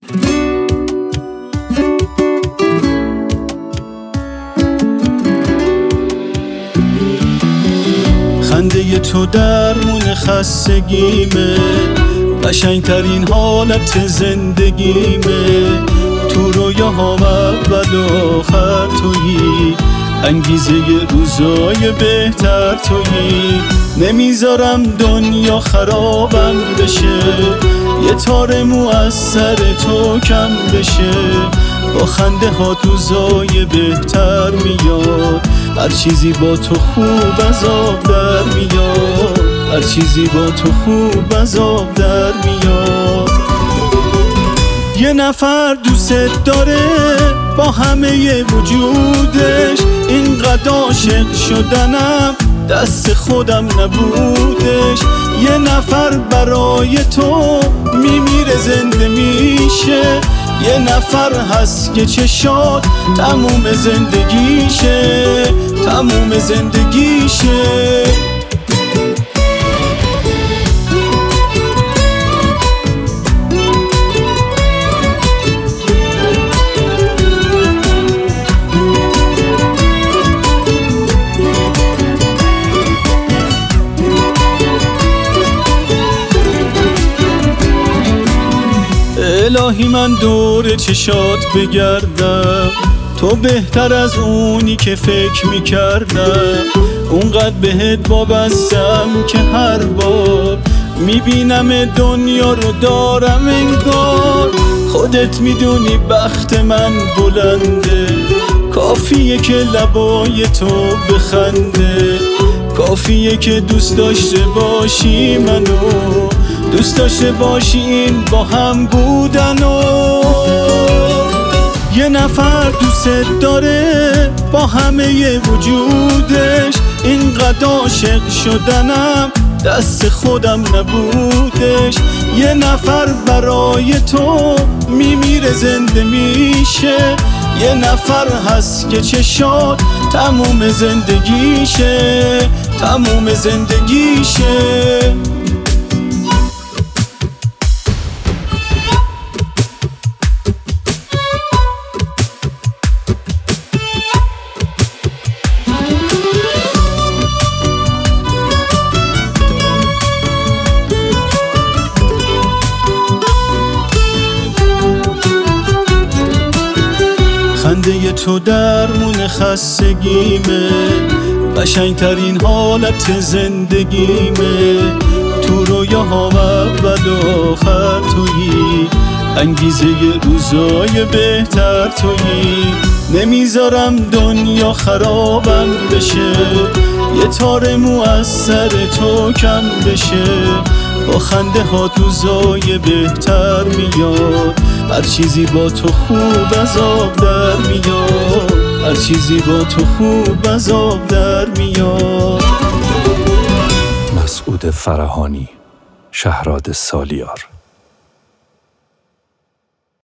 خنده تو درمون خستگیمه، قشنگترین حالت زندگیمه. تو رویاهام اول و آخر تویی، انگیزه روزای بهتر تویی. نمیذارم دنیا خرابم بشه، یه تار مو از سر تو کم بشه. با خنده ها روزای بهتر میاد، هر چیزی با تو خوب از آب در میاد، هر چیزی با تو خوب از آب در میاد. یه نفر دوست داره با همه وجودش، اینقدر عاشق شدنم دست خودم نبودش. یه نفر برای تو میمیره زنده میشه، یه نفر هست که چشات تموم زندگیشه، تموم زندگیشه. الهی من دور چشات بگردم، تو بهتر از اونی که فکر میکردم. اونقدر بهت وابستم که هر بار میبینم دنیا رو دارم انگار. خودت میدونی بخت من بلنده، کافیه که لبای تو بخنده. کافیه که دوست داشته باشی منو، دوست داشته باشی این با هم بودنو. یه نفر دوست داره با همه وجودش، اینقدر عاشق شدنم دست خودم نبودش. یه نفر برای تو میمیره زنده میشه، یه نفر هست که چشات تموم زندگیشه، تموم زندگیشه. خنده تو درمون خستگیمه، قشنگترین حالت زندگیمه. تو رویاهام اول و آخر تویی، انگیزه روزای بهتر تویی. نمیذارم دنیا خرابم بشه، یه تار مو از سر تو کم بشه. با خنده ها روزای بهتر میاد، هر چیزی با تو خوب از آب در میاد، هر چیزی با تو خوب از آب در میاد. مسعود فرهانی، شهراد سالیار.